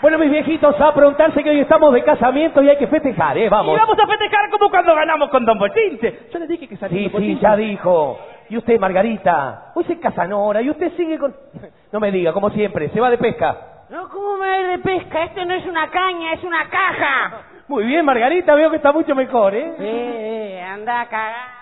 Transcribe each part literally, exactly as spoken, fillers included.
Bueno, mis viejitos, a preguntarse que hoy estamos de casamiento y hay que festejar, ¿eh? Vamos. Y vamos a festejar como cuando ganamos con Don Bochinche. Yo le dije que salía Sí, Don Bochinche. sí, ya dijo. Y usted, Margarita, hoy se casa Nora y usted sigue con... No me diga, como siempre, se va de pesca. No, ¿cómo me voy de pesca? Esto no es una caña, es una caja. Muy bien, Margarita, veo que está mucho mejor, ¿eh? Sí, sí, anda a cagar.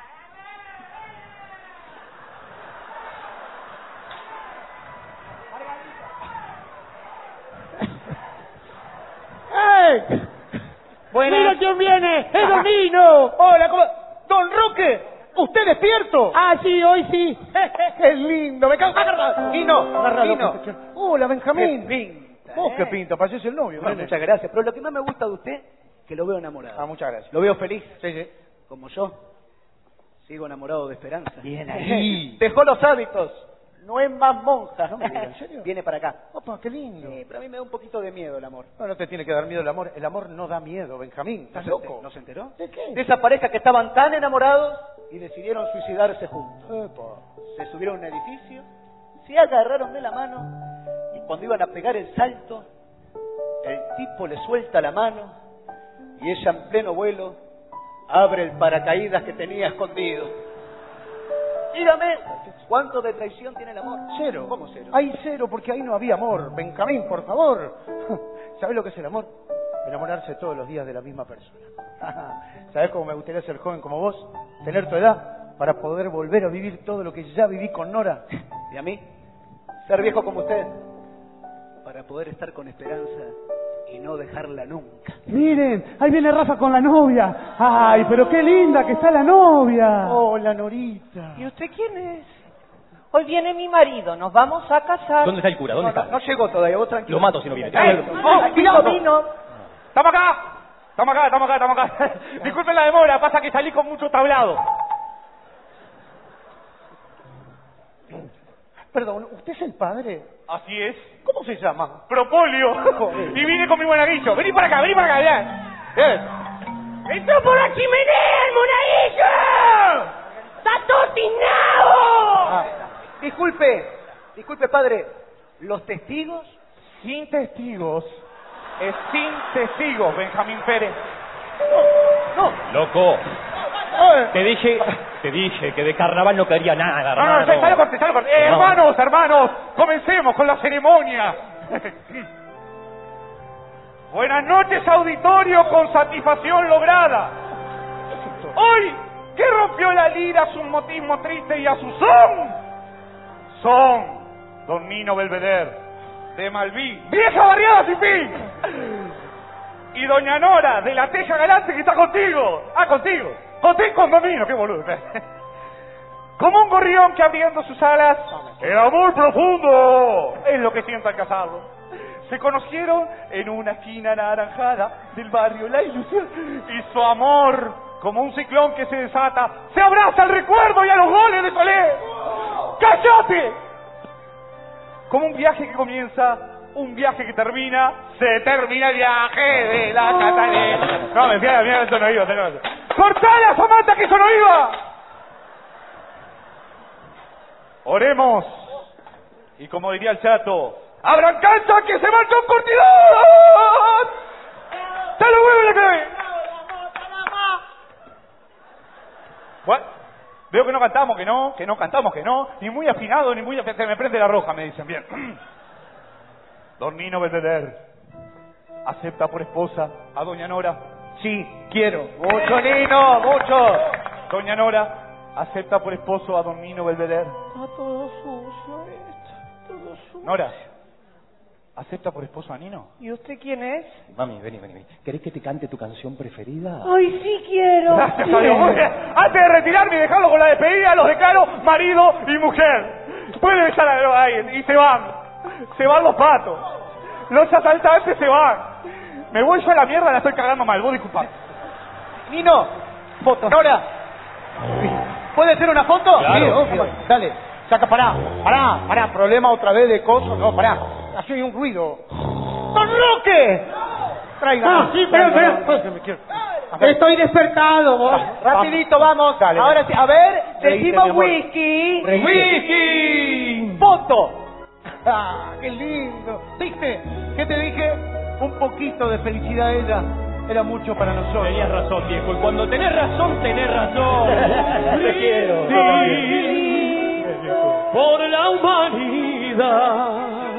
¡Ey! Buenas. ¡Mira quién viene! ¡Es Don Nino! Hola, ¿cómo? ¡Don Roque! ¿Usted despierto? Ah, sí, hoy sí. ¡Qué lindo! ¡Me cago! ¡Agarra! ¡Nino! Agárralo, ¡Nino! Concepción. Hola, Benjamín. Qué pinta, Vos ¿eh? qué pinta, pareces el novio. Bueno, nene. muchas gracias. Pero lo que más me gusta de usted, que lo veo enamorado. Ah, muchas gracias. Lo veo feliz. Sí, sí. Como yo. Sigo enamorado de Esperanza. Bien ahí. Dejó los hábitos. No es más monja. No me digas, ¿en serio? Viene para acá. Opa, qué lindo. Sí, pero a mí me da un poquito de miedo el amor. No, no te tiene que dar miedo el amor. El amor no da miedo, Benjamín. ¿Estás ¿No se loco? ente- ¿No se enteró? ¿De qué? De esa pareja que estaban tan enamorados y decidieron suicidarse juntos. Epa. Se subieron a un edificio, se agarraron de la mano y cuando iban a pegar el salto, el tipo le suelta la mano y ella en pleno vuelo abre el paracaídas que tenía escondido. Dígame, ¿cuánto de traición tiene el amor? Cero. ¿Cómo cero? Hay cero porque ahí no había amor. Benjamín, por favor. ¿Sabes lo que es el amor? Enamorarse todos los días de la misma persona. ¿Sabes cómo me gustaría ser joven como vos? Tener tu edad para poder volver a vivir todo lo que ya viví con Nora. ¿Y a mí? Ser viejo como usted, para poder estar con esperanza y no dejarla nunca. Miren, ahí viene Rafa con la novia. Ay, pero qué linda que está la novia. Hola, Norita. ¿Y usted quién es? Hoy viene mi marido, nos vamos a casar. ¿Dónde está el cura? ¿Dónde No, está? no llegó todavía, vos tranquilo. Lo mato si no viene. ¡Eh! ¡Oh, cuidado! ¡Estamos acá! Estamos acá, estamos acá, estamos acá. Disculpen la demora, pasa que salí con mucho tablado. Perdón, ¿usted es el padre? Así es. ¿Cómo se llama? Propolio. Y vine con mi monaguillo. Vení para acá, vení para acá, bien. Bien. ¡Entró por la chimenea el monaguillo! ¡Está totinado! Ah, disculpe, disculpe padre, ¿los testigos? Sin testigos. Es sin testigos, Benjamín Pérez. Loco, te dije, te dije que de carnaval no quería nada, No, no, hermano. ya lo corté, ya lo corté. Eh, No. hermanos, hermanos, comencemos con la ceremonia. Buenas noches, auditorio, con satisfacción lograda. Hoy, ¿qué rompió la lira a su motismo triste y a su son? Son, don Nino Belvedere, de Malví, vieja barriada sin fin. Y doña Nora, de la Teja Galante, que está contigo. Ah, contigo. Contigo con don Nino, qué boludo. Como un gorrión que abriendo sus alas, el amor profundo es lo que siento al casarlo. Se conocieron en una esquina anaranjada del barrio La Ilusión y su amor, como un ciclón que se desata, se abraza al recuerdo y a los goles de Solé. ¡Cállate! Como un viaje que comienza, un viaje que termina, se termina el viaje de la Catalina. No, me fía, mira, esto no iba, esto no iba. ¡Cortala, Samantha, que eso no iba! Oremos. Y como diría el chato, ¡abran cancha que se marcha un cortidor! ¡Te lo mueve la cabeza! Bueno, veo que no cantamos, que no, que no cantamos, que no, ni muy afinado, ni muy afinado. Se me prende la roja, me dicen, bien. Don Nino Belvedere, ¿acepta por esposa a doña Nora? Sí, quiero. Mucho Nino, mucho. Doña Nora, ¿acepta por esposo a don Nino Belvedere? Está todo sucio esto, todo sucio. Nora, ¿acepta por esposo a Nino? ¿Y usted quién es? Mami, vení, vení, vení. ¿Querés que te cante tu canción preferida? ¡Ay, sí quiero! Gracias a Dios. Muy bien. Antes de retirarme y dejarlo con la despedida, los declaro marido y mujer. Puede besar a ahí y se van. Se van los patos. Los asaltantes se van. Me voy yo a la mierda, la estoy cagando mal. Vos disculpad. Nino, foto. Nora, ¿puede ser una foto? Claro. Sí, obvio. Dale, saca, pará, pará, pará, problema otra vez de coso, no, pará. Así hay un ruido. ¡Don Roque! Traiga. Ah, sí, espera, espera. Me quiero. A ver. Estoy despertado, vos. Rapidito, vamos. Dale, Ahora dale. sí, a ver, Reíste, decimos mi amor. whisky. Reíste. Whisky. Foto. Ah, qué lindo. ¿Viste? ¿Qué te dije? un poquito de felicidad a ella era mucho para nosotros. Tenías razón, viejo. Y cuando tenés razón, tenés razón. Te quiero. Sí, por la humanidad,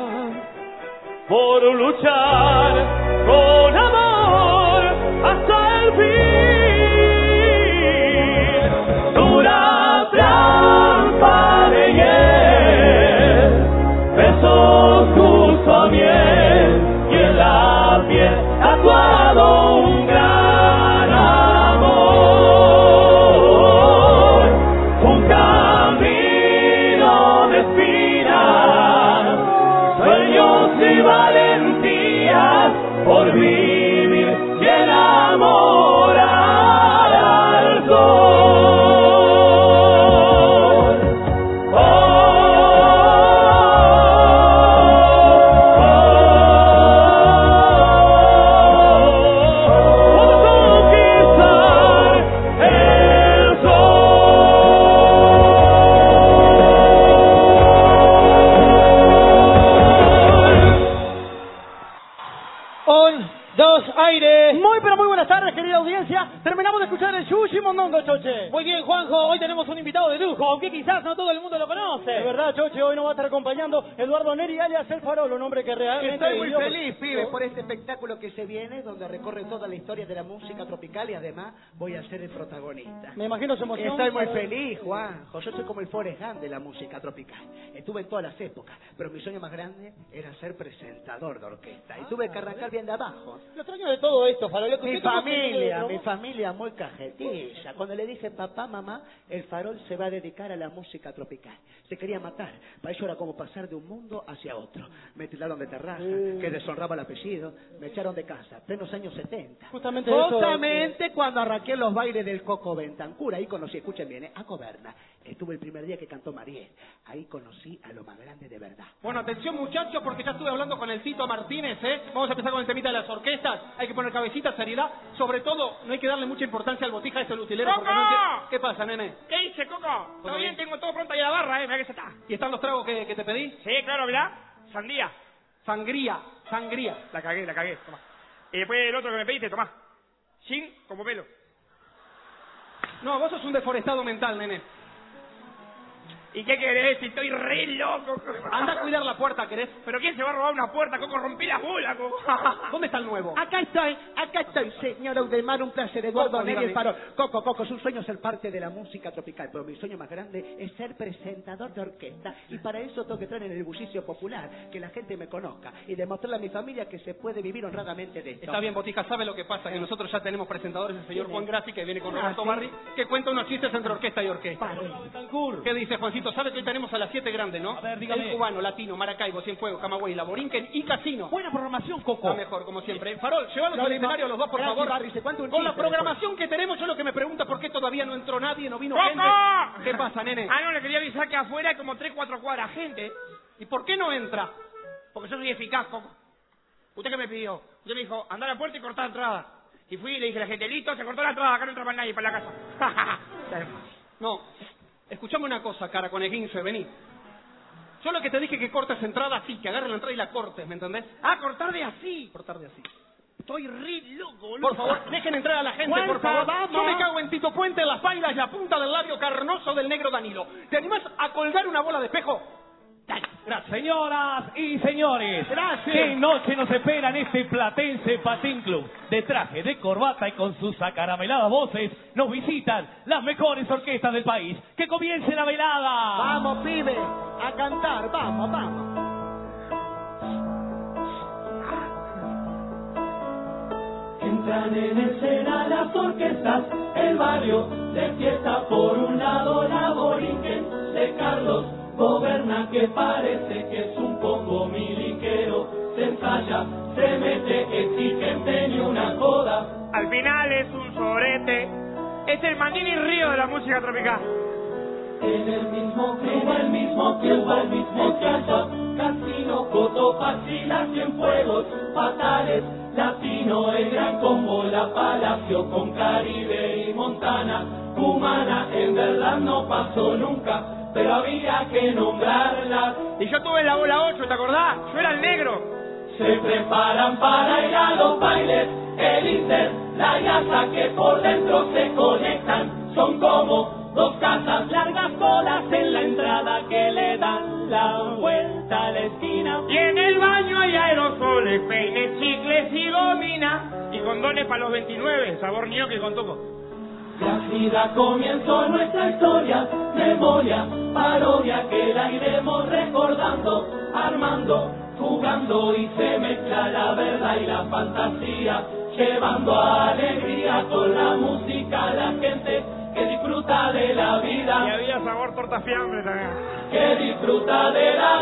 por luchar con amor hasta el fin. Dura trampa de hiel, besos justo a miel, y en la piel tatuado un gran amor, un camino de espinas, sueños y valentías por vivir y enamorar al sol. Oh, Muy pero muy buenas tardes, querida audiencia. Terminamos de escuchar el Yushi Mondongo, Choche. Muy bien, Juanjo, hoy tenemos un invitado de lujo, aunque quizás no todo el mundo lo conoce. De verdad, Choche, hoy nos va a estar acompañando Eduardo Neri, alias El Farol, un hombre que realmente... Estoy muy vivió- feliz, pibe, por este espectáculo que se viene, donde recorre toda la historia de la música tropical y además voy a ser el protagonista. Me imagino su emoción. Estoy muy feliz, Juanjo. Yo soy como el Forrest Gump de la música tropical. Estuve en todas las épocas, pero mi sueño más grande era ser presentador de orquesta. Y tuve que arrancar bien de abajo. Lo extraño de todo esto, Farol. es que Mi usted tuvo que- familia, mi familia muy cajetilla. Cuando le dije papá, mamá, el Farol se va a dedicar a la música tropical. Se quería matar. Para ello era como pasar de un mundo hacia otro. Me tiraron de terraza, que deshonraba el apellido. Me echaron de casa, plenos años setenta. Justamente eso- Justamente cuando arranqué los bailes del Coco Bentancur. Ahí conocí, escuchen bien, ¿eh? a Coberna. Estuve el primer día que cantó Mariel. Ahí conocí a lo más grande de verdad. Bueno, atención muchachos, porque ya estuve hablando con el Tito Martínez, ¿eh? Vamos a empezar con el temita de las orquestas. Hay que poner cabecita, seriedad. Sobre todo, no hay que darle mucha importancia al botija ese lutilero. porque ¡Coco! no entiende- ¿Qué pasa, nene? ¿Qué hice, Coco? ¿Todo ¿Todo bien? bien? Tengo todo pronto ahí a la barra, eh. Mira que se está. ¿Y están los tragos que, que te pedí? Sí, claro, mirá. Sandía. Sangría, sangría. La cagué, la cagué. Toma. Y después el otro que me pediste, tomá. Sin como pelo. No, vos sos un deforestado mental, nene. ¿Y qué querés? Si estoy re loco. Anda a cuidar la puerta, ¿querés? ¿Pero quién se va a robar una puerta, Coco? Rompí la bola, Coco. ¿Dónde está el nuevo? Acá estoy, acá estoy, señor Audemar, un placer, Eduardo Coco, Neri, el dígame. Farol. Coco, Coco, es un sueño ser parte de la música tropical, pero mi sueño más grande es ser presentador de orquesta, y para eso tengo que entrar en el bullicio popular, que la gente me conozca, y demostrarle a mi familia que se puede vivir honradamente de esto. Está bien, Botija, ¿sabe lo que pasa? Que nosotros ya tenemos presentadores, el señor ¿Quién Juan es? Graci, que viene con Ah, Roberto ¿sí? Barri, que cuenta unos chistes entre orquesta y orquesta. Padre. ¿Qué dice Juancito? ¿Sabe que hoy tenemos a las siete grandes, no? A ver, dígame. El cubano, latino, Maracaibo, Cienfuegos, Camagüey, La Borinquen y Casino. Buena programación, Coco. Está mejor, como siempre. Farol, llévalos No, al no, escenario a los dos, por gracias, favor. Barry, se cuenta un Con la chiste programación que tenemos, yo lo que me pregunta es por qué todavía no entró nadie, no vino ¡Coco! gente. ¿Qué pasa, nene? Ah, no, le quería avisar que afuera hay como tres, cuatro cuadras gente. ¿Y por qué no entra? Porque yo soy eficaz, Coco. ¿Usted qué me pidió? Usted me dijo, andá a la puerta y cortá la entrada. Y fui y le dije a la gente, listo, se cortó la entrada, acá no entra más nadie para la casa. No. Escuchame una cosa, cara, con esguince, vení. Yo lo que te dije que cortes entrada así, que agarres la entrada y la cortes, ¿me entendés? Ah, cortar de así. Cortar de así. Estoy re loco, boludo. Por favor, dejen entrar a la gente, Juanpa, por favor. vamos. Yo me cago en Tito Puente, en las bailas y la punta del labio carnoso del negro Danilo. ¿Te animás a colgar una bola de espejo? Dale, gracias. Señoras y señores, Gracias. qué noche nos espera en este Platense Patín Club. De traje, de corbata y con sus acarameladas voces, nos visitan las mejores orquestas del país. ¡Que comience la velada! Vamos, pibe, a cantar, vamos, vamos. Entran en escena las orquestas, el barrio de fiesta por un lado, la Borinquen de Carlos Goberna, que parece que es un poco miliquero, se ensaya, se mete, exigente ni una coda. Al final es un sorete. Es el Manini Río de la música tropical. En el mismo club, el mismo club, al mismo teatro, Casino, Cotopaxi, Las Cienfuegos, Fatales, Latino, el Gran Combo, La Palacio, con Caribe y Montana, Cumana, en verdad no pasó nunca, pero había que nombrarla. Y yo tuve la bola ocho, ¿te acordás? Yo era el negro. se preparan para ir a los bailes. El Inter, la Yasa que por dentro se conectan, son como dos casas, largas colas en la entrada que le dan la vuelta a la esquina. Y en el baño hay aerosoles, peines, chicles y gomina, y condones para los veintinueve, sabor ñoque con toco. Y así da comienzo nuestra historia, memoria, parodia que la iremos recordando, armando, jugando y se mezcla la verdad y la fantasía, llevando alegría con la música a la gente que disfruta de la vida. Y había sabor torta fiambre también. Que disfruta de la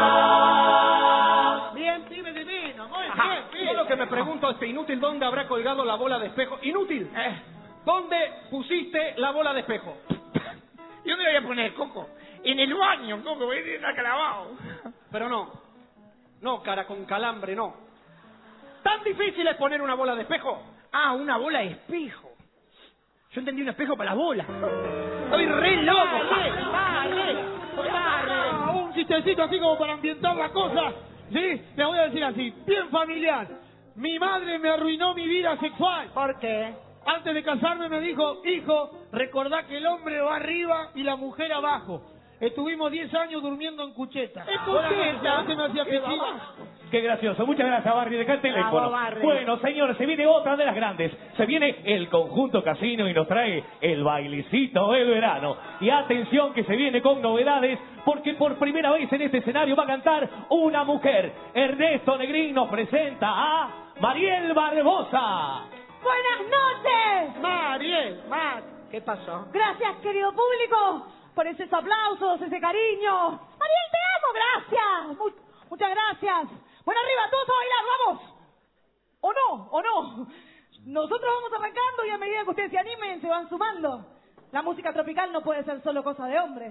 vida. Bien, pibe divino, muy bien, bien. Yo lo que me pregunto, este inútil, ¿dónde habrá colgado la bola de espejo? Inútil, eh. ¿Dónde pusiste la bola de espejo? ¿Y dónde voy a poner, Coco? En el baño, Coco, voy a ir a clavado. Pero no, no, cara con calambre, no. ¿Tan difícil es poner una bola de espejo? Ah, una bola de espejo. Yo entendí un espejo para la bola. Estoy re loco. Dale, dale. Un chistecito así como para ambientar la cosa. ¿Sí? Te voy a decir así, bien familiar. Mi madre me arruinó mi vida sexual. ¿Por qué? Antes de casarme me dijo, hijo, recordá que el hombre va arriba y la mujer abajo. Estuvimos diez años durmiendo en cucheta. ¿En cucheta? Se me hacía pipí. Qué gracioso. Muchas gracias, Barry. Deja el teléfono. Bravo, Barry. Bueno, señores, se viene otra de las grandes. Se viene el conjunto casino y nos trae el bailecito de verano. Y atención que se viene con novedades, porque por primera vez en este escenario va a cantar una mujer. Ernesto Negrín nos presenta a Mariel Barbosa. Buenas noches. Mariel, Mar, ¿qué pasó? Gracias, querido público, por esos aplausos, ese cariño. Mariel, te amo, gracias. Mu- muchas gracias. Bueno, arriba, todos a bailar, vamos. ¿O no? ¿O no? Nosotros vamos arrancando y a medida que ustedes se animen, se van sumando. La música tropical no puede ser solo cosa de hombres.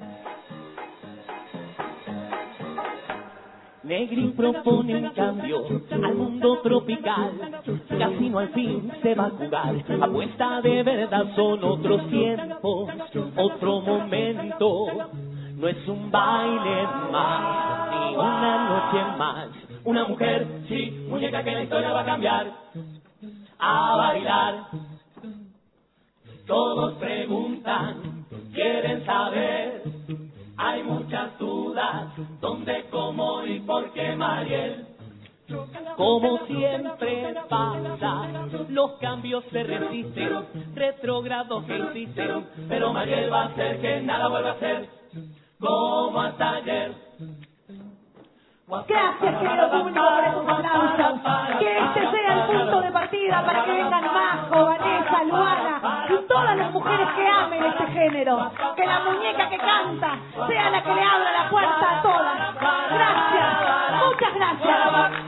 Negrín propone un cambio al mundo tropical. Casino al fin se va a jugar. Apuesta de verdad, son otros tiempos, otro momento. No es un baile más, ni una noche más. Una mujer, sí, muñeca que la historia va a cambiar. A bailar. Todos preguntan, quieren saber. Hay muchas dudas, ¿dónde, cómo y por qué Mariel? Como siempre pasa, los cambios se resisten, retrógrados que insisten, pero Mariel va a hacer que nada vuelva a ser como hasta ayer. Gracias, querido público, por esos aplausos. Que este sea el punto de partida para que vengan Majo, Vanessa, Luana y todas las mujeres que amen este género. Que la muñeca que canta sea la que le abra la puerta a todas. Gracias, muchas gracias.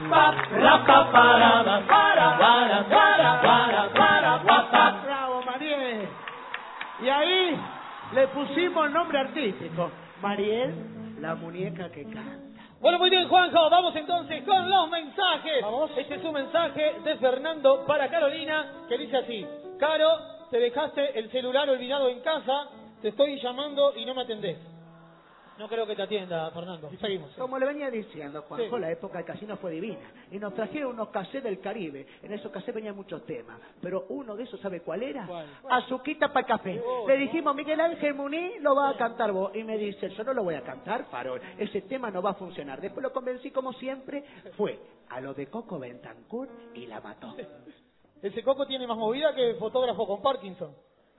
Bravo, Mariel. Y ahí le pusimos el nombre artístico. Mariel, la muñeca que canta. Bueno, muy bien, Juanjo, vamos entonces con los mensajes. ¿Vamos? Este es un mensaje de Fernando para Carolina, que dice así: Caro, te dejaste el celular olvidado en casa, te estoy llamando y no me atendés. No creo que te atienda, Fernando. Y seguimos. Como le venía diciendo, Juanjo, Sí. la época del casino fue divina. Y nos trajeron unos cassettes del Caribe. En esos cassettes venían muchos temas. Pero uno de esos, ¿sabe cuál era? ¿Cuál? Azuquita para el café. Oh, Le dijimos, Miguel Ángel Muní, lo va a cantar vos. Y me dice, yo no lo voy a cantar, Farol. Ese tema no va a funcionar. Después lo convencí, como siempre, fue a lo de Coco Bentancur y la mató. Ese Coco tiene más movida que fotógrafo con Parkinson.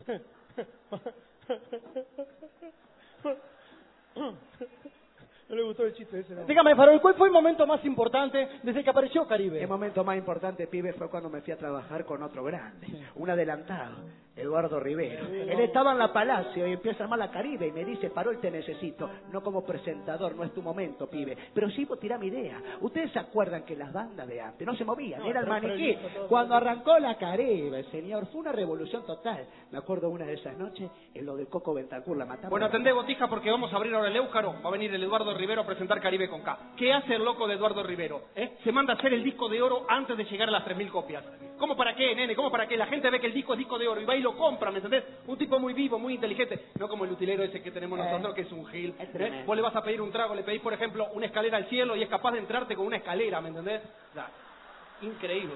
No le gustó el chiste ese, ¿no? Dígame, Farol, ¿cuál fue el momento más importante desde que apareció Caribe? El momento más importante, pibe, fue cuando me fui a trabajar con otro grande, un adelantado, Eduardo Rivero. Él estaba en la Palacio y empieza a armar la Caribe y me dice, Farol, te necesito, no como presentador, no es tu momento, pibe, pero sí vos tirá mi idea. Ustedes se acuerdan que las bandas de antes no se movían, No, era el pero maniquí. prolijo, todo. Cuando arrancó la Caribe, señor, fue una revolución total. Me acuerdo una de esas noches, en lo del Coco Bentancur, la matamos. Bueno, atendé, Botija, porque vamos a abrir ahora el Éucaro. Va a venir el Eduardo Rivero a presentar Caribe con K. ¿Qué hace el loco de Eduardo Rivero? ¿Eh? Se manda a hacer el disco de oro antes de llegar a las tres mil copias. ¿Cómo para qué, nene? ¿Cómo para qué? La gente ve que el disco es disco de oro y va y lo lo compra, ¿me entendés? Un tipo muy vivo, muy inteligente, no como el utilero ese que tenemos Eh, nosotros, que es un gil. es ¿eh? tremendo. Vos le vas a pedir un trago, le pedís, por ejemplo, una escalera al cielo y es capaz de entrarte con una escalera, ¿me entendés? O sea, increíble.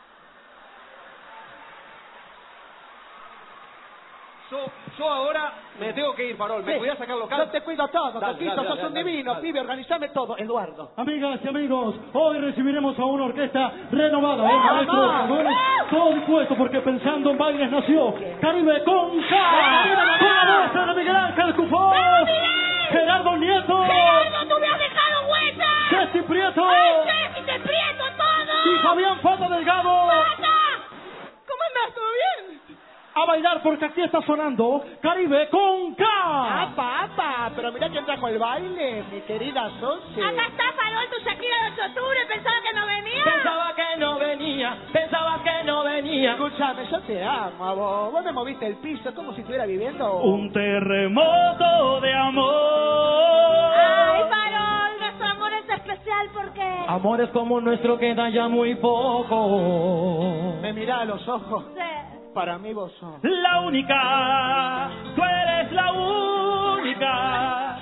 Yo, yo ahora me tengo que ir, Farol. ¿Me Sí. podías sacar local? Yo te cuido todo, Dale, Coquito, dale, sos dale, un dale, divino, dale. pibe, organizame todo. Eduardo. Amigas y amigos, hoy recibiremos a una orquesta renovada. El ¡Vamos! maestro Ramón, todo dispuesto porque pensando en bailes nació Caribe con K. Con la voz de Miguel Ángel Cufós, Gerardo Nieto, ¡Gerardo, tú me has dejado huella! Ceci Prieto ¡Ay, Ceci, te prieto todo! y Fabián Fata Delgado. ¡Pata! ¿Cómo andás? ¿Todo bien? A bailar porque aquí está sonando Caribe con K. ¡Apa, apa! Pero mirá quién trajo el baile, mi querida Sosi. Acá está Farol, tu Shakira de ocho de octubre, pensaba que no venía. Pensaba que no venía, pensaba que no venía. Escúchame, yo te amo a vos. Vos me moviste el piso como si estuviera viviendo... Un terremoto de amor. Ay, Farol, nuestro amor es especial porque... Amores como nuestro queda ya muy poco. Me mirá a los ojos. Sí. Para mí vos sos. La única, tú eres la única.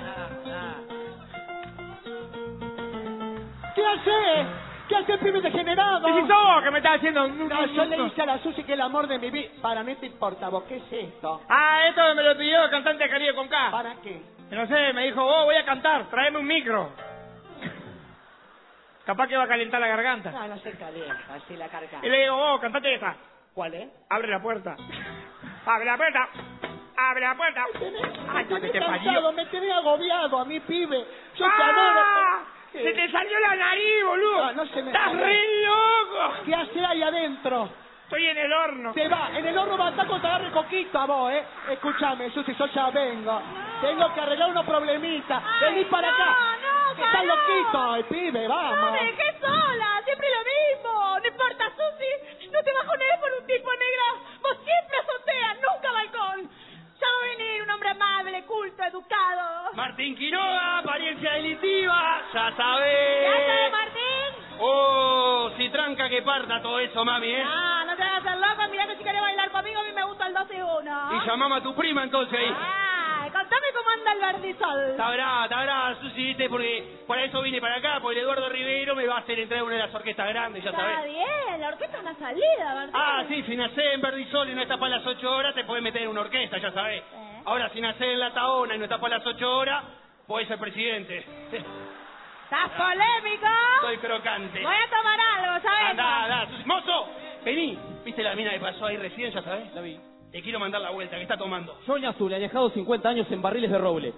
¿Qué hace? ¿Qué hace el pibe degenerado? ¿Qué hizo? ¿Qué me estás haciendo? No, yo le hice a la Susi que el amor de mi vida. Para mí te importa vos. ¿Qué es esto? Ah, esto me lo pidió el cantante de Caribe con K. ¿Para qué? No sé, me dijo, vos voy a cantar, tráeme un micro. Capaz que va a calentar la garganta. No, no se calienta, así la carga. Y le digo, vos, cantate esa. ¿Cuál es? Abre la puerta. Abre la puerta. Abre la puerta. Ay, Me que te tenés parió. cansado, me tenés agobiado a mi pibe. Yo te ¡Ah! adoro. Se te salió la nariz, boludo. No, no se me ¡Estás salió. re loco! ¿Qué hace ahí adentro? Estoy en el horno. Se va, en el horno va a estar cuando te agarre coquito a vos, ¿eh? Escúchame, Susi, yo ya vengo. Tengo que arreglar unos problemitas. Ay, Vení para no, acá. no, Estás pará. loquito, el pibe, No, vamos. me dejé sola, siempre lo mismo. No importa, Susi, no te bajonees por un tipo negra. Vos siempre azoteas, nunca balcón. Ya va a venir un hombre amable, culto, educado. Martín Quiroga, apariencia delictiva, ya sabés. ¿Ya sabes, Martín? Oh, si tranca que parta todo eso, mami, ¿eh? Ah, no te hagas el loco, mirá que si querés bailar conmigo, a mí me gusta el dos y uno. Y llamamos a tu prima entonces ahí. Ah, contame cómo anda el verdisol. Está brava, está brava, Susi, ¿viste? Porque para eso vine para acá, porque el Eduardo Rivero me va a hacer entrar a una de las orquestas grandes, ya Está sabés. bien, la orquesta es una salida, Martín. Ah, sí, si nacés en Verdisol y no estás para las ocho horas, te podés meter en una orquesta, ya sabés. Eh. Ahora, si nacés en La Taona y no estás para las ocho horas, podés ser presidente. ¿Estás polémico? Soy crocante. Voy a tomar algo, ¿sabes? Andá, andá, Susi. ¡Mozo! Vení. ¿Viste la mina que pasó ahí recién, ya sabés? La vi. Te quiero mandar la vuelta, que está tomando. Soña Azul, alejado cincuenta años en barriles de roble.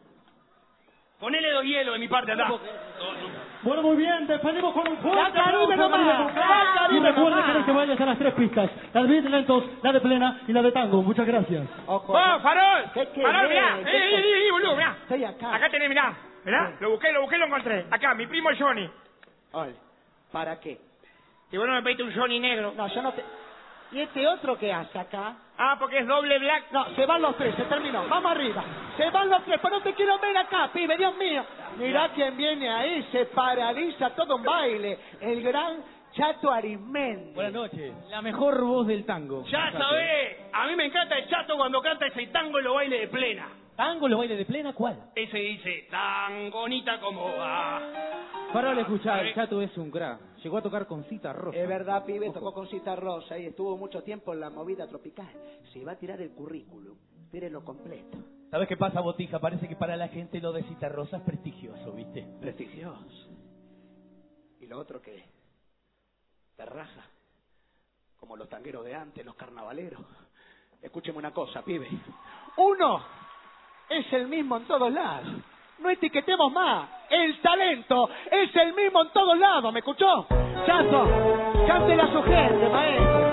Ponele dos hielos de mi parte, andá. Bueno, muy bien, despedimos con un fuerte ¡Ya Caribe aplauso a nomás! Caribe con K. ¡Ya Caribe Y recuerden nomás! que este baile es a las tres pistas, la de beat lentos, la de plena y la de tango. Muchas gracias. Ojo. ¡Vos, Farol! ¿Qué querés? ¡Farol, mirá! ¿Qué ¡Eh, eh, eh, boludo, mirá! Estoy acá. Acá tenés, mirá. Mirá, Sí. lo busqué, lo busqué, lo encontré. Acá, mi primo Johnny. Ole, ¿para qué? Y bueno, me pediste un Johnny negro. No, yo no te... ¿Y este otro qué hace acá? Ah, porque es doble black. No, se van los tres, se terminó. Vamos arriba. Se van los tres, pero no te quiero ver acá, pibe, Dios mío. Mirá quién viene ahí, se paraliza todo un baile. El gran Chato Arismendi. Buenas noches. La mejor voz del tango. Ya sabés, a mí me encanta el Chato cuando canta ese tango en los bailes de plena. ¿Tango, los bailes de plena? ¿Cuál? Ese dice, tan bonita como va. Para escuchar, el Chato es un crack. Llegó a tocar con Cita Rosa. Es verdad, pibe, tocó con Cita Rosa y estuvo mucho tiempo en la movida tropical. Se va a tirar el currículum, tírenlo completo. ¿Sabes qué pasa, Botija? Parece que para la gente lo de Cita Rosa es prestigioso, ¿viste? Prestigioso. ¿Y lo otro qué? Te raja. Como los tangueros de antes, los carnavaleros. Escúcheme una cosa, pibe. Uno es el mismo en todos lados. No etiquetemos más. El talento es el mismo en todos lados. ¿Me escuchó? Chato, cántela a su gente, maestro.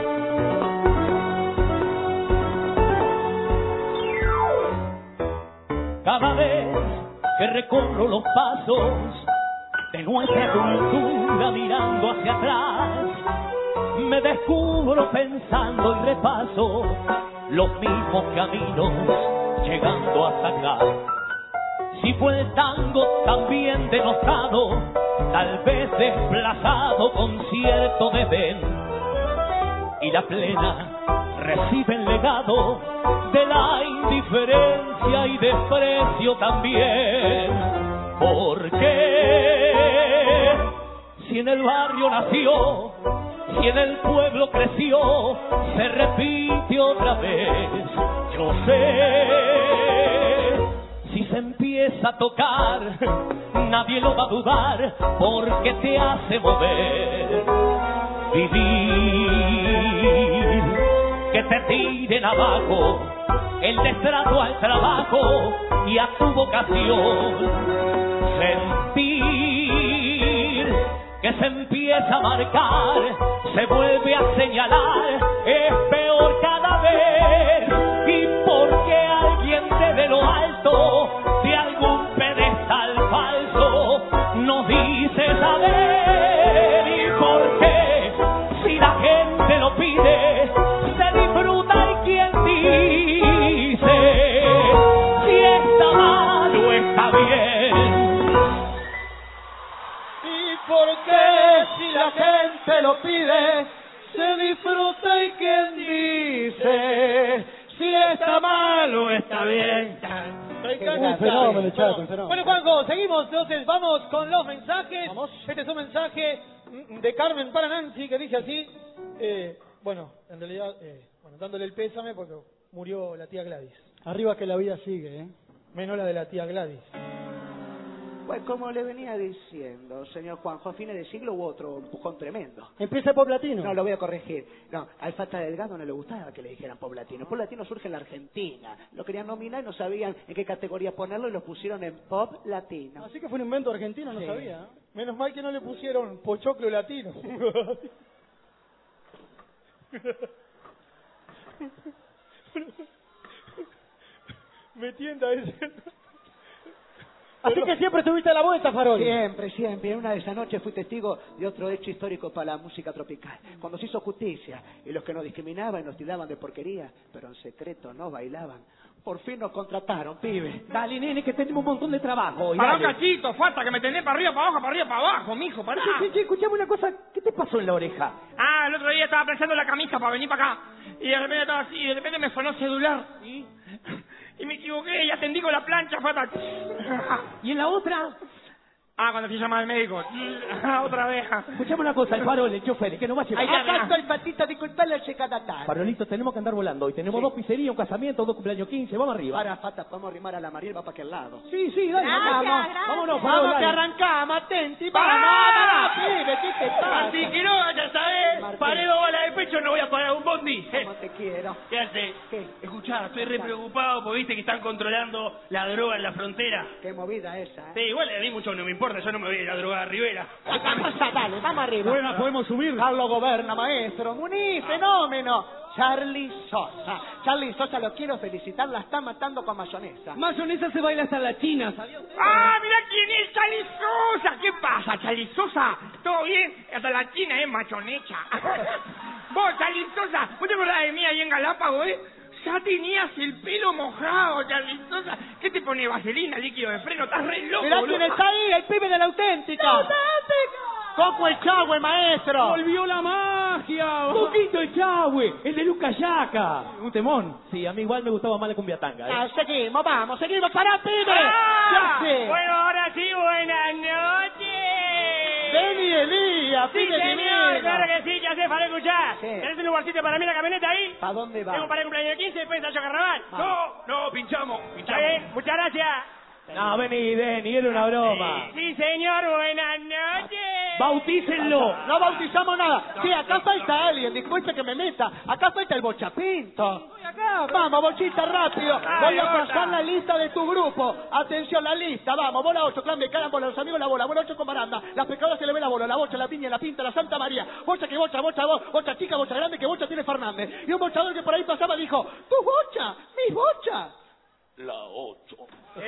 Cada vez que recorro los pasos de nuestra cultura mirando hacia atrás, me descubro pensando y repaso los mismos caminos llegando hasta acá. Si fue el tango también denostado, tal vez desplazado con cierto desdén, y la plena reciben legado de la indiferencia y desprecio también. ¿Por qué? Si en el barrio nació, si en el pueblo creció, se repite otra vez. Yo sé, si se empieza a tocar, nadie lo va a dudar, porque te hace mover. Vivir, que te tiren abajo, el destrato al trabajo y a tu vocación. Sentir que se empieza a marcar, se vuelve a señalar, es peor cada vez. Y porque alguien desde lo alto de algún pedestal falso nos dice saber. Y porque si la gente lo pide, se disfruta. Y quien dice si está mal o está bien. Porque si la gente lo pide, se disfruta. Y quien dice si está mal o está bien. Un fenómeno, chato, un fenómeno. Bueno, Juanjo, seguimos. Entonces vamos con los mensajes. Vamos. Este es un mensaje de Carmen para Nancy que dice así. Eh, bueno, en realidad, eh, bueno, dándole el pésame porque murió la tía Gladys. Arriba que la vida sigue, ¿eh? Menos la de la tía Gladys. Pues como le venía diciendo, señor Juanjo, a fines de siglo hubo otro empujón tremendo. Empieza Poblatino. No, lo voy a corregir. No, al Fata Delgado no le gustaba que le dijeran Poblatino. Poblatino surge en la Argentina. Lo querían nominar y no sabían en qué categoría ponerlo y lo pusieron en Pop Latino. Así que fue un invento argentino, no Sí. sabía. ¿eh? Menos mal que no le pusieron Pochoclo Latino. Me tienta ese. Así que siempre estuviste a la vuelta, Farol. Siempre, siempre. En una de esas noches fui testigo de otro hecho histórico para la música tropical. Cuando se hizo justicia y los que nos discriminaban y nos tiraban de porquería, pero en secreto no bailaban, por fin nos contrataron, pibe. Dale, nene, que tenemos un montón de trabajo. y Pará un dale. cachito, falta que me tenés para arriba, para abajo, para arriba, para abajo, mijo, pará. Che, che, che, escuchame una cosa. ¿Qué te pasó en la oreja? Ah, el otro día estaba pensando la camisa para venir para acá. Y de repente estaba así, y de repente me sonó celular. ¿Y? Y me equivoqué y atendí con la plancha, fatal. ¿Y en la otra? Ah, cuando fui a llamar al médico. Otra vez. Escuchame una cosa, el farol, el chofer, que nos va a llevar. Ahí está, Acá está el patita, disculpale al checatatar. Farolito, tenemos que andar volando. Hoy tenemos Sí. dos pizzerías, un casamiento, dos cumpleaños quince. Vamos arriba. Para, Fata, vamos a arrimar a la Mariel, va para aquel lado. Sí, sí, dale. Gracias, vamos. gracias. Vámonos, farol, Vamos que dale. arrancamos, atenti, ¡Pará! vamos, pibe, ¿qué te pasa? Martín Quiroga, ya sabés. Martín. Paré dos balas de pecho, no voy a pagar un bondi. ¿Cómo te quiero? ¿Qué haces? ¿Qué? Escuchá, estoy re preocupado porque viste que están controlando la droga en la frontera. Qué movida esa, Sí, ¿eh? igual a mí mucho no me importa, yo no me voy a ir a drogar a Rivera. Pasa, dale, vamos arriba. Buena, podemos subir. Carlos Goberna, maestro. Muní, fenómeno. Charlie Sosa. Charlie Sosa, lo quiero felicitar, la está matando con mayonesa. Mayonesa se baila hasta la China, ¿sabías? ¡Ah, mira quién es Charlie Sosa! ¿Qué pasa, Charlie Sosa? ¿Todo bien? Hasta la china es machonecha. Vos, Charlie Sosa, ¿vos te acordás de mí ahí en Galápagos, eh? Ya tenías el pelo mojado, Charlie Sosa. ¿Qué te pone vaselina, líquido de freno? Estás re loco, Mirá boludo. quién está ahí, el pibe de la auténtica. Coco el Chagüe, maestro. ¡Volvió la magia! Poquito el Chahue, el de Lucas Yaca. Un temón. Sí, a mí igual me gustaba más la cumbia tanga. ¿eh? Ah, seguimos, vamos, seguimos, pará, pibe. ¡Ah! Ya sé. Bueno, ahora sí, buenas noches. Beni Elías, Sí, pibe señor, divino. claro que sí, ya sé, para escuchar. Sí. ¿Tenés un lugarcito para mí en la camioneta ahí? ¿Para dónde va? Tengo para el cumpleaños quince, después ensayo carnaval. Vamos. No, no, pinchamos, pinchamos. Está bien, muchas gracias. No, vení, vení, era una broma. Sí, señor, buenas noches. Bautícenlo. No bautizamos nada. Sí, acá falta alguien, disculpe que me meta. Acá falta el Bochapinto. Vamos, Bochita, rápido. Voy a pasar la lista de tu grupo. Atención, la lista. Vamos, bola ocho, clan de carambola, los amigos la bola, bola ocho con baranda. Las pescadoras se le ve la bola, la bocha, la piña, la pinta, la Santa María. Bocha que bocha, bocha, bo- bocha chica, bocha grande, que bocha tiene Fernández. Y un bochador que por ahí pasaba dijo, tu bocha, mi bocha. la ocho.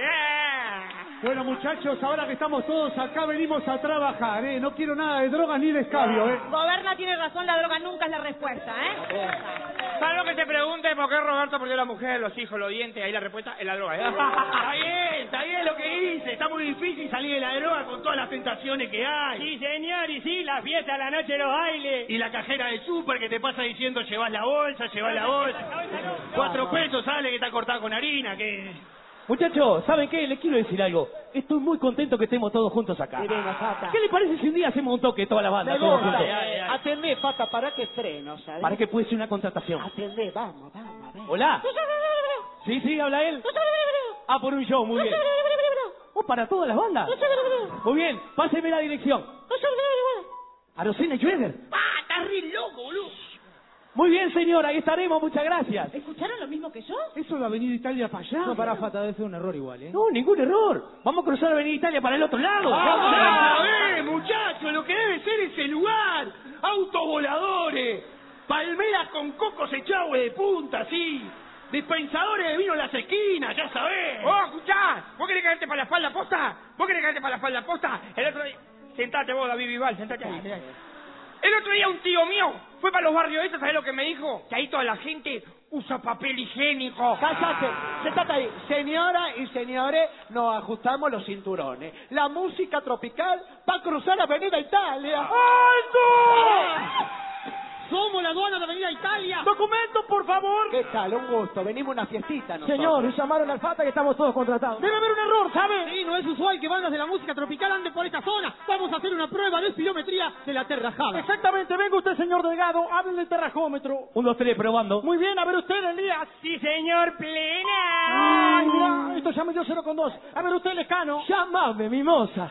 Bueno, muchachos, ahora que estamos todos acá, venimos a trabajar, ¿eh? No quiero nada de drogas ni de escabio, ¿eh? Goberna tiene razón, la droga nunca es la respuesta, ¿eh? Para lo que se pregunte por qué Roberto perdió la mujer, los hijos, los dientes, ahí la respuesta es la droga. ¿eh? Está bien, está bien lo que dice. Está muy difícil salir de la droga con todas las tentaciones que hay. Sí, señor, y sí, la fiesta, la noche, los bailes. Y la cajera de súper que te pasa diciendo llevas la bolsa, llevas la bolsa. Cuatro pesos sale que está cortado con harina, que... Muchachos, ¿saben qué? Les quiero decir algo. Estoy muy contento que estemos todos juntos acá. ¿Qué le parece si un día hacemos un toque toda la banda? Me Todos gusta. juntos? Atendé, Fata, para que freno, ¿sabes? Para que puede ser una contratación. Atendé, vamos, vamos, a ver. Hola. Sí, sí, habla él. Ah, por un show, muy bien. Oh, para todas las bandas. Muy bien, páseme la dirección. Arocena y Schroeder. ¡Ah, estás re loco, boludo! Muy bien, señor, ahí estaremos, muchas gracias. ¿Escucharon lo mismo que yo? ¿Eso es la Avenida Italia para allá? No, pará, Fata, debe ser un error igual, ¿eh? No, ningún error. Vamos a cruzar Avenida Italia para el otro lado. ¡Ah, a ver, muchachos! Lo que debe ser ese lugar. Autos voladores. Palmeras con cocos echados de punta, sí. Dispensadores de vino en las esquinas, ya sabés. ¡Oh, escuchá! ¿Vos querés caerte para la espalda posta? ¿Vos querés caerte para la espalda posta? El otro día... Sentate vos, David Vival, sentate ahí. El otro día un tío mío fue para los barrios estos, ¿sabés lo que me dijo? Que ahí toda la gente usa papel higiénico. Cállate, sentate ahí. Señora y señores, nos ajustamos los cinturones. La música tropical va a cruzar Avenida Italia. ¡Alto! Somos la aduana de Avenida Italia. ¡Documentos, por favor! ¿Qué tal? Un gusto. Venimos a una fiestita nosotros. Señor, llamaron al Fata que estamos todos contratados. Debe haber un error, ¿sabe? Sí, no es usual que bandas de la música tropical anden por esta zona. Vamos a hacer una prueba de espirometría de la terrajada. Exactamente, venga usted, señor Delgado, háblele el terrajómetro. Un, dos, tres, probando. Muy bien, a ver usted, Elías. Sí, señor, plena. Ay, mira, esto ya me dio cero con dos. A ver usted, Lescano. Llámame, mimosa.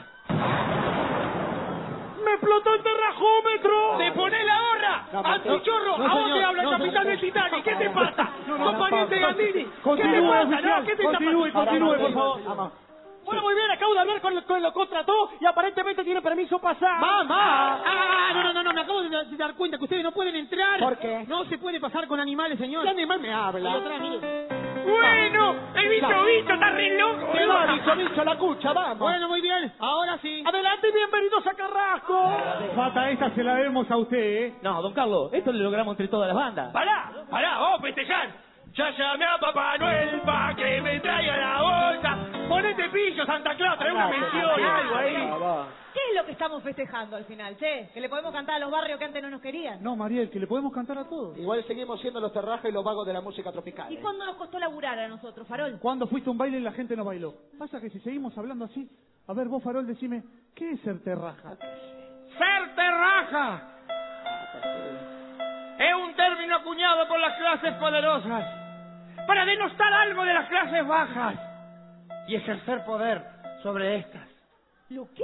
¡Me explotó el terrajómetro! ¡Te pones la gorra! No, ¡Antichorro! no, ¡A vos señor, te habla el no, capitán señor. del Titanic! ¿Qué te pasa? No, no, ¿Sos no, pariente de pa- Gandini? Continúe, ¿Qué te pasa? oficial, no? ¿Qué te está continúe, pasando? continúe, por favor. Bueno, muy bien, acabo de hablar con el que lo contrató y aparentemente tiene permiso pasar. ¡Mamá! Ah, no, no, no, no, me acabo de, de dar cuenta que ustedes no pueden entrar. ¿Por qué? No se puede pasar con animales, señor. ¿Qué animal me Ahí habla? atrás, mire. Bueno, el bicho No. bicho está re loco. ¿Qué va, bicho, bicho, la cucha? Vamos. Bueno, muy bien. Ahora sí. Adelante y bienvenidos a Carrasco. Fata, esta se la debemos a usted, ¿eh? No, don Carlos, esto lo logramos entre todas las bandas. ¡Pará! ¡Pará! ¡Vamos a festejar! Ya llamé a Papá Noel pa' que me traiga la bolsa. Ponete pillo, Santa Claus, trae una mención, algo ahí. ¿Qué es lo que estamos festejando al final, che? ¿Que le podemos cantar a los barrios que antes no nos querían? No, Mariel, que le podemos cantar a todos. Igual seguimos siendo los terrajas y los vagos de la música tropical. ¿Y ¿eh? cuándo nos costó laburar a nosotros, Farol? Cuando fuiste a un baile y la gente no bailó. Pasa que si seguimos hablando así, a ver vos, Farol, decime, ¿qué es ser terraja? Ser terraja es un término acuñado por las clases poderosas para denostar algo de las clases bajas y ejercer poder sobre estas. ¿Lo qué?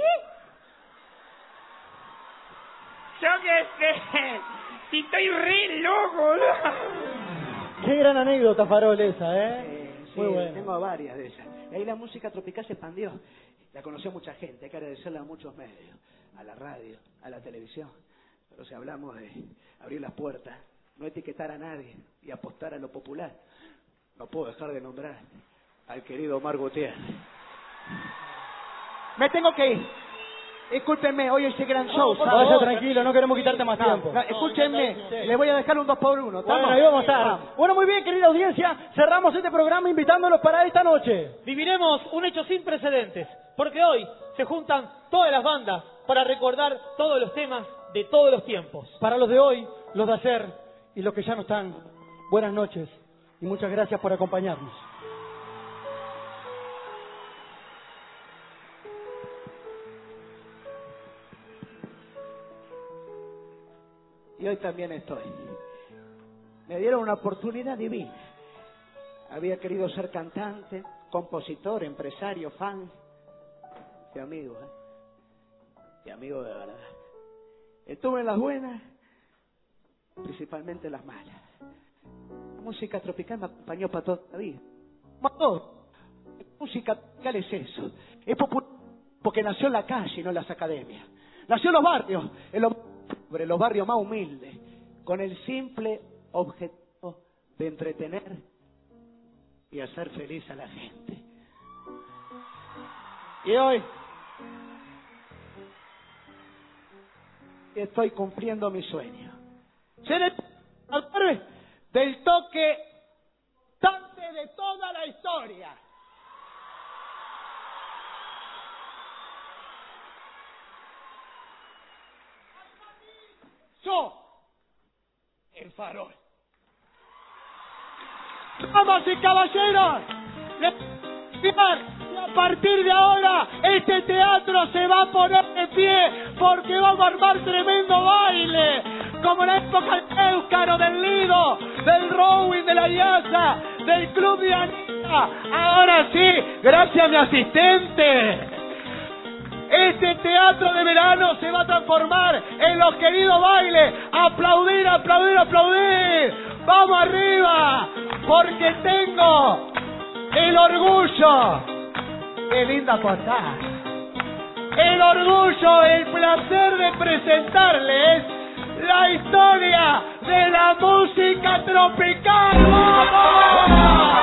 Yo qué sé, si estoy re loco. Qué gran anécdota, Farol, esa, ¿eh? Eh, sí, Muy buena. tengo varias de esas. Y ahí la música tropical se expandió. La conoció mucha gente, hay que agradecerle a muchos medios, a la radio, a la televisión. Pero si hablamos de abrir las puertas, no etiquetar a nadie y apostar a lo popular, no puedo dejar de nombrar al querido Omar Gutiérrez. Me tengo que ir. Escúchenme, hoy ese gran show. ¿sabes? Vaya tranquilo, no queremos quitarte más No, tiempo. no, escúchenme, le voy a dejar un dos por uno. Bueno, ahí vamos a estar. Bueno, muy bien, querida audiencia, cerramos este programa invitándolos para esta noche. Viviremos un hecho sin precedentes, porque hoy se juntan todas las bandas para recordar todos los temas de todos los tiempos. Para los de hoy, los de ayer y los que ya no están, buenas noches y muchas gracias por acompañarnos. Y hoy también estoy. Me dieron una oportunidad divina. Había querido ser cantante, compositor, empresario, fan. Y amigo, ¿eh? Y amigo de verdad. Estuve en las buenas, principalmente en las malas. La música tropical me acompañó para toda la vida. Para todo. La música tropical es eso. Es popular porque nació en la calle y no en las academias. Nació en los barrios, en los, en los barrios más humildes, con el simple objetivo de entretener y hacer feliz a la gente. Y hoy estoy cumpliendo mi sueño. Ser el autor del toque tante de toda la historia. Yo, el farol. Damas y caballeros, y a partir de ahora este teatro se va a poner de pie porque vamos a armar tremendo baile, como en la época del Éuscaro, del Lido, del Rowing, de la Alianza, del Club de Anita. Ahora sí, gracias a mi asistente, este teatro de verano se va a transformar en los queridos bailes. Aplaudir, aplaudir, aplaudir. Vamos arriba, porque tengo el orgullo, qué linda posada, el orgullo, el placer de presentarles la historia de la música tropical. ¡Vamos!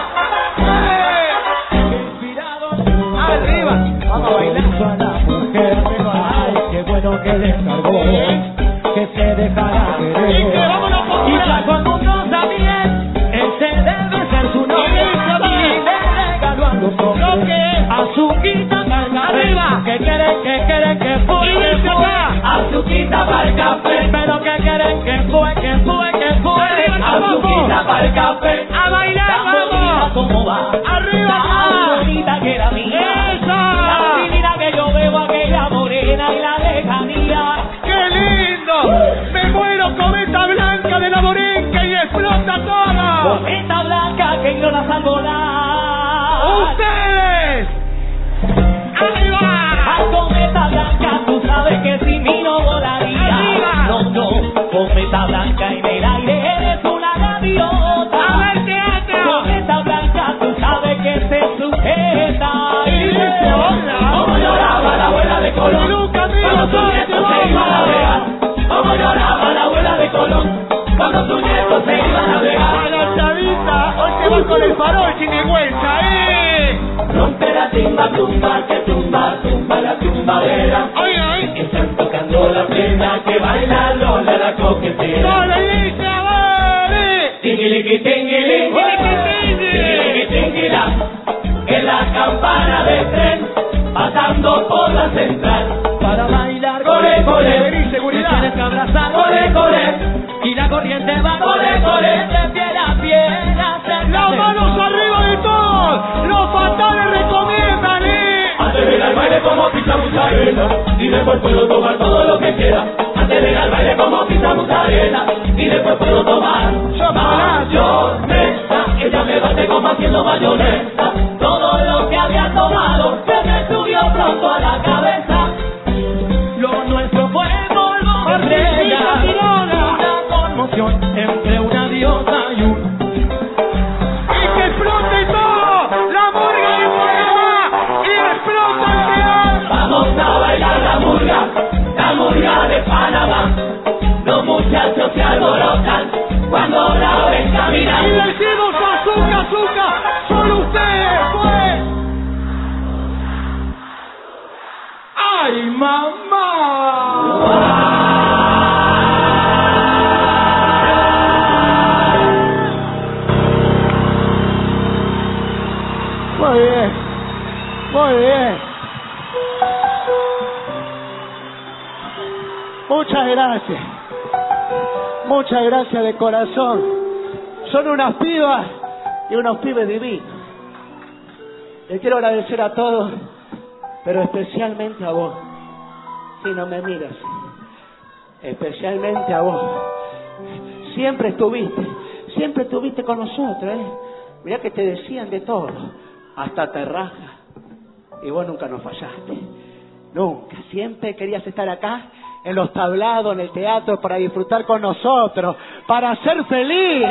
Arriba, vamos a bailar. A la mujer, ay, qué bueno que descargó, que se dejará querer. Y ya cuando no sabía, ese debe ser su nombre. Y le regaló a los hombres azuquita para el café. Arriba, que quieren, que quieren, que fue, que fue. Azuquita para el café. Pero que quieren, que fue, que fue, que fue. Azuquita para el café. A bailar, vamos. ¿Cómo va? Arriba, la bonita que era mía. Esa. La divina que yo veo, aquella morena y la lejanía. ¡Qué lindo! Me muero con esta blanca de la morenca y explota toda. Con esta blanca que yo la salgo volar. ¡Ustedes! ¡Arriba! Con esta blanca tú sabes que sin mí no volaría. ¡Arriba! No, no, con esta blanca en el aire eres una gaviota. ¡A ver, teatro! Con esta blanca tú sabes que se sujeta. Y dice, hola. Como lloraba la abuela de Colón. Nunca me cuando su nieto se iba a navegar. Como lloraba la abuela de Colón. Cuando su nieto se iba a navegar. A la chavita, hoy se va con el farol sin vergüenza, ¿eh? Rompe la timba, tumba, que tumba, tumba la tumbadera. ¡Ay, ay! Están tocando la plena que baila Lola la coquetera. ¡No le dice a ver! Tingiliqui, tingili, tingiliqui, tingila, que la campana del tren pasando por la central. Para bailar, corre, corre, Vení, seguridad. tienes que abrazar, corre, corre, y la corriente va, corre, corre, de piel a piel, ¡Las manos arriba de todos! ¡Los fatales recomiendan, eh! Antes de ir al baile como pizza mozzarella, y después puedo tomar todo lo que quiera. Antes de ir al baile como pizza mozzarella, y después puedo tomar mayonesa. Ella me bate como haciendo mayonesa. Todo lo que había tomado se me subió pronto a la cabeza. Lo nuestro fue polvo de estrella, una conmoción entre una diosa y un... ¡Y que explote todo! ¡La murga de Panamá! ¡Y explota el teatro! Vamos a bailar la murga, la murga de Panamá. Los muchachos se alborotan cuando la ven caminar. ¡Y decimos azúcar, azúcar! ¡Solo ustedes, pues! ¡Ay, mamá! Muy bien, muy bien. Muchas gracias. Muchas gracias de corazón. Son unas pibas y unos pibes divinos. Les quiero agradecer a todos, pero especialmente a vos. Si no me miras, especialmente a vos. Siempre estuviste, siempre estuviste con nosotros, ¿eh? Mirá que te decían de todo, hasta te raja. Y vos nunca nos fallaste. Nunca. Siempre querías estar acá, en los tablados, en el teatro, para disfrutar con nosotros, para ser feliz.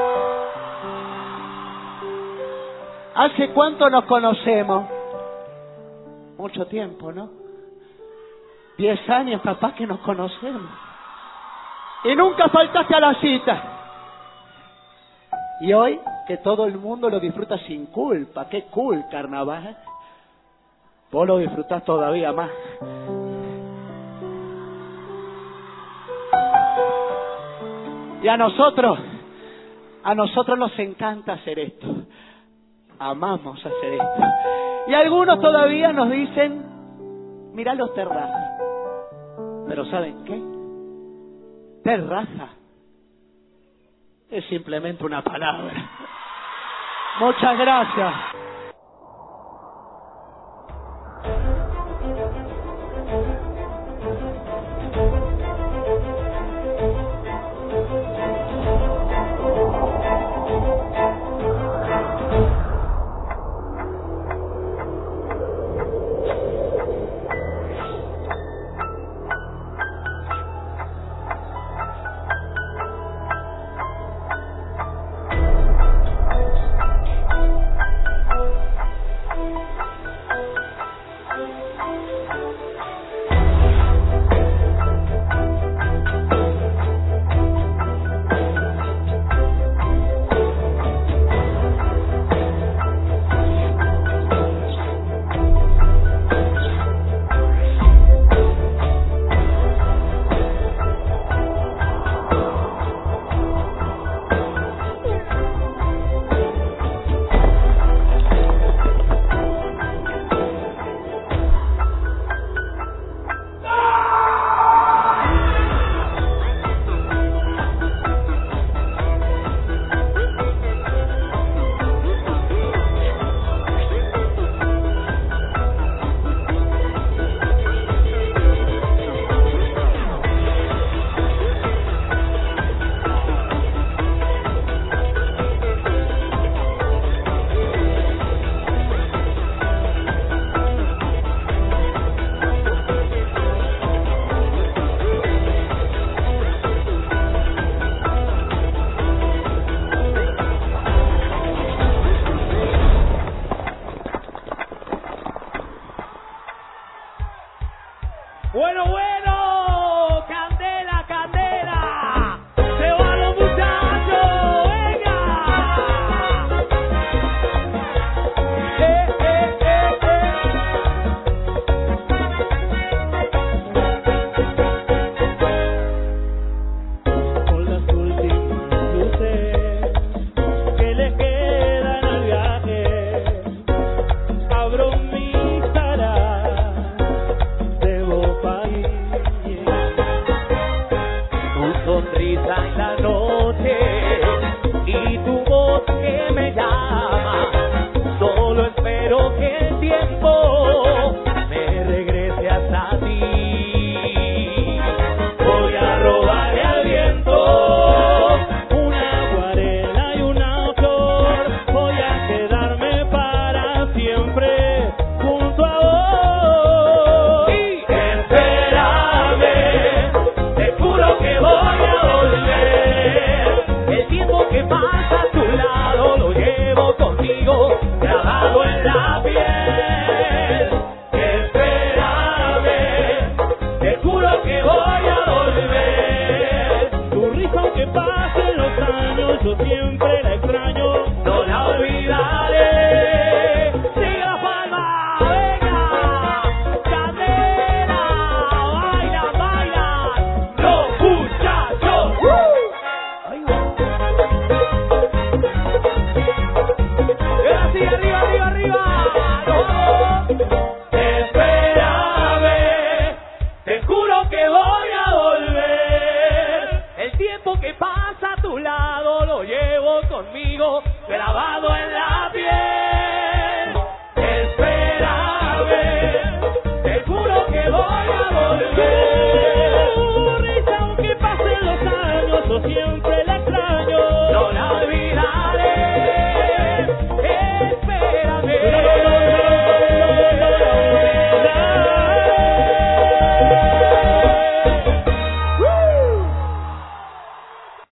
¿Hace cuánto nos conocemos? Mucho tiempo, ¿no? Diez años capaz que nos conocemos. Y nunca faltaste a la cita. Y hoy que todo el mundo lo disfruta sin culpa. Qué cool carnaval. Vos lo disfrutás todavía más. Y a nosotros, a nosotros nos encanta hacer esto. Amamos hacer esto. Y algunos todavía nos dicen, mirá los terrazas. Pero ¿saben qué? Terraza es simplemente una palabra. Muchas gracias. Bueno, bueno, candela, candela, se van los muchachos, venga. Eh, eh, eh, eh. Con las últimas luces que le quedan al viaje, abro mi sonrisa en la noche y tu voz que me llama. Solo espero que el tiempo me regrese hasta ti. Voy a robarle al viento una acuarela y una flor. Voy a quedarme para siempre junto a vos. Y espérame, te juro que voy que pasa a tu lado lo llevo contigo grabado en la piel. Espérame, te juro que voy a volver. Tu risa aunque pasen los años yo siempre la extraño, no la olvidaré. Sigue la palma, venga, candela, baila, baila, los muchachos. Ahí va. Arriba, arriba, arriba, no. Espérame, te juro que voy a volver. El tiempo que pasa a tu lado lo llevo conmigo grabado en la piel. Espérame, te juro que voy a volver. Tu risa aunque pasen los años yo siempre